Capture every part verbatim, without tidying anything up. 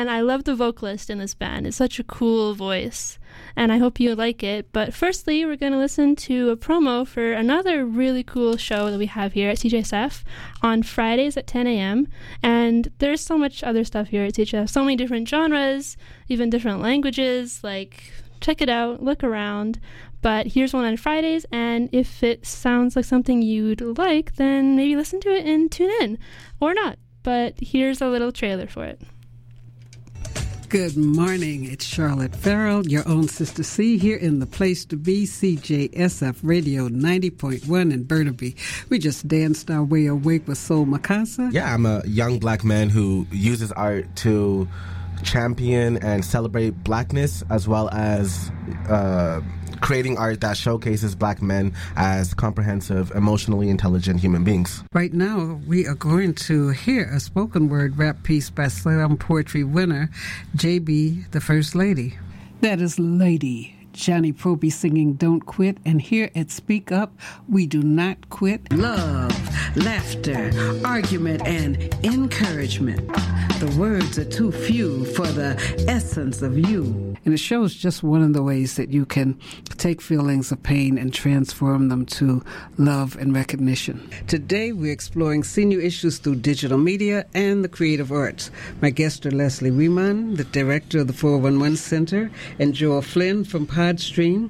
and I love the vocalist in this band. It's such a cool voice, and I hope you like it. But firstly, we're going to listen to a promo for another really cool show that we have here at C J S F on Fridays at ten a.m. And there's so much other stuff here at C J S F, so many different genres, even different languages. Like, check it out, look around. But here's one on Fridays, and if it sounds like something you'd like, then maybe listen to it and tune in, or not. But here's a little trailer for it. Good morning. It's Charlotte Farrell, your own Sister C, here in the place to be, C J S F Radio ninety point one in Burnaby. We just danced our way awake with Soul Makasa. Yeah, I'm a young black man who uses art to champion and celebrate blackness, as well as uh, creating art that showcases black men as comprehensive, emotionally intelligent human beings. Right now, we are going to hear a spoken word rap piece by Slam Poetry winner J B, the First Lady. That is Lady Johnny Proby singing Don't Quit, and here at Speak Up, we do not quit. Love, laughter, argument, and encouragement. The words are too few for the essence of you. And the show is just one of the ways that you can take feelings of pain and transform them to love and recognition. Today, we're exploring senior issues through digital media and the creative arts. My guests are Leslie Riemann, the director of the four one one Center, and Joel Flynn from Podstream.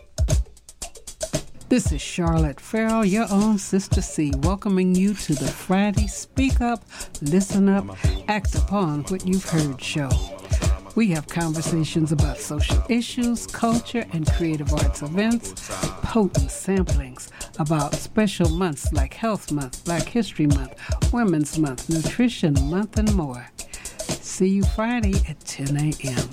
This is Charlotte Farrell, your own Sister C, welcoming you to the Friday Speak Up, Listen Up, Act Upon What You've Heard show. We have conversations about social issues, culture, and creative arts events, potent samplings about special months like Health Month, Black History Month, Women's Month, Nutrition Month, and more. See you Friday at ten a.m.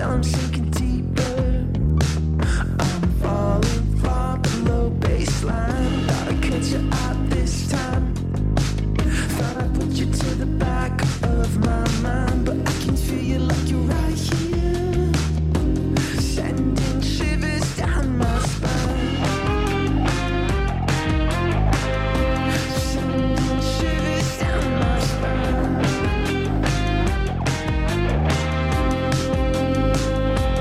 Now I'm sinking deeper. I'm falling from the low baseline. Thought I'd catch you out this time. Thought I'd put you to the back of my mind, but I can feel you like you're right here, sending shivers down my spine. Sending shivers down my spine.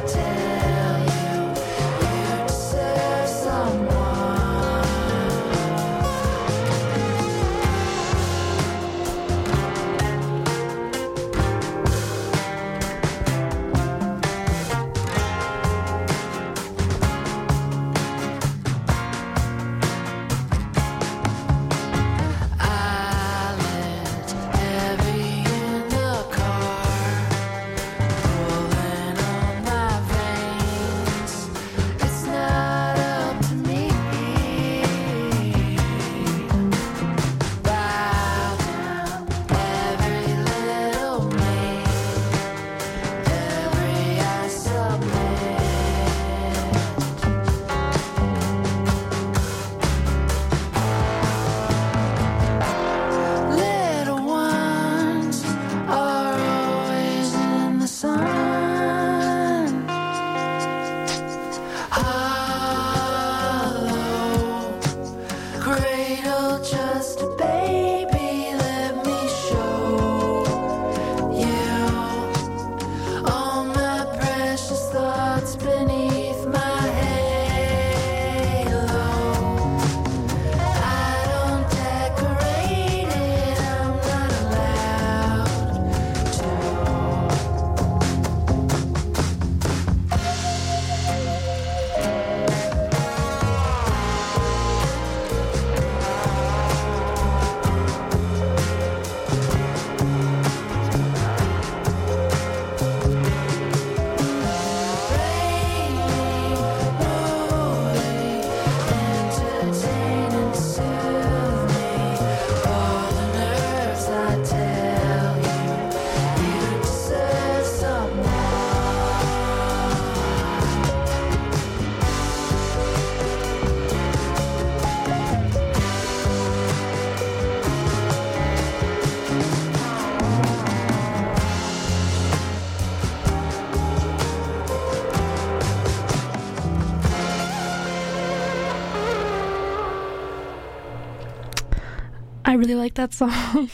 I really like that song.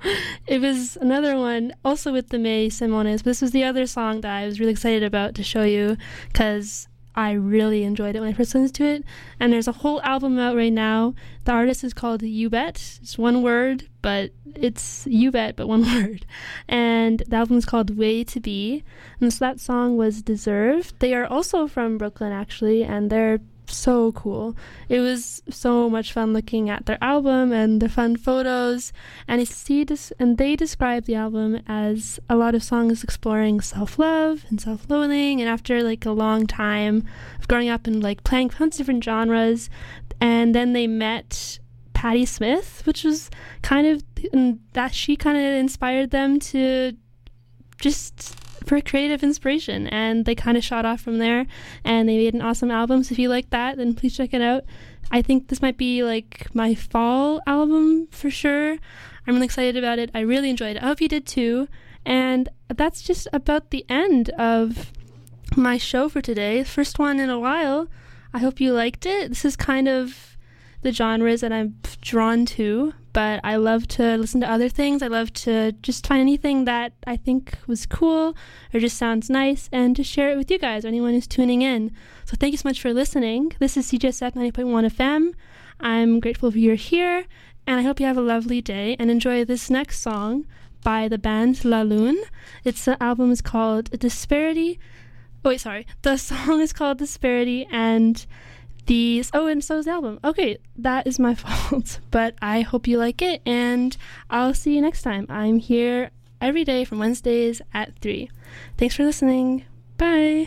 It was another one also with the May Simones, but this was the other song that I was really excited about to show you because I really enjoyed it when I first listened to it. And there's a whole album out right now. The artist is called You Bet. It's one word, but it's You Bet, but one word. And the album is called Way to Be. And so that song was Deserved. They are also from Brooklyn, actually, and they're so cool. It was so much fun looking at their album and the fun photos, and I see this, and they describe the album as a lot of songs exploring self-love and self-loathing, and after like a long time of growing up and like playing tons of different genres, and then they met Patti Smith, which was kind of and that she kind of inspired them to just for creative inspiration, and they kind of shot off from there, and they made an awesome album. So if you like that, then please check it out. I think this might be like my fall album for sure. I'm really excited about it. I really enjoyed it. I hope you did too. And that's just about the end of my show for today. First one in a while. I hope you liked it. This is kind of the genres that I'm drawn to, but I love to listen to other things. I love to just find anything that I think was cool or just sounds nice and to share it with you guys or anyone who's tuning in. So thank you so much for listening. This is C J S F ninety point one F M. I'm grateful for you're here, and I hope you have a lovely day and enjoy this next song by the band La Lune. Its uh, album is called Disparity. Oh, wait, sorry. The song is called Disparity, and These oh and so is the album. Okay, that is my fault, but I hope you like it, and I'll see you next time. I'm here every day from Wednesdays at three. Thanks for listening. Bye.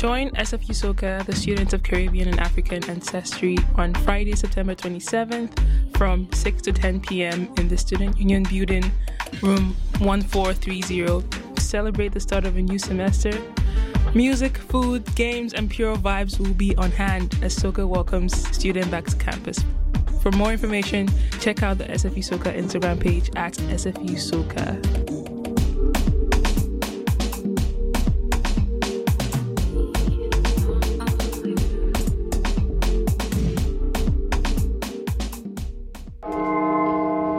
Join S F U Soca, the Students of Caribbean and African Ancestry, on Friday, September twenty-seventh from six to ten p.m. in the Student Union Building, room one four three zero. Celebrate the start of a new semester. Music, food, games, and pure vibes will be on hand as Soca welcomes students back to campus. For more information, check out the S F U Soca Instagram page at S F U Soca.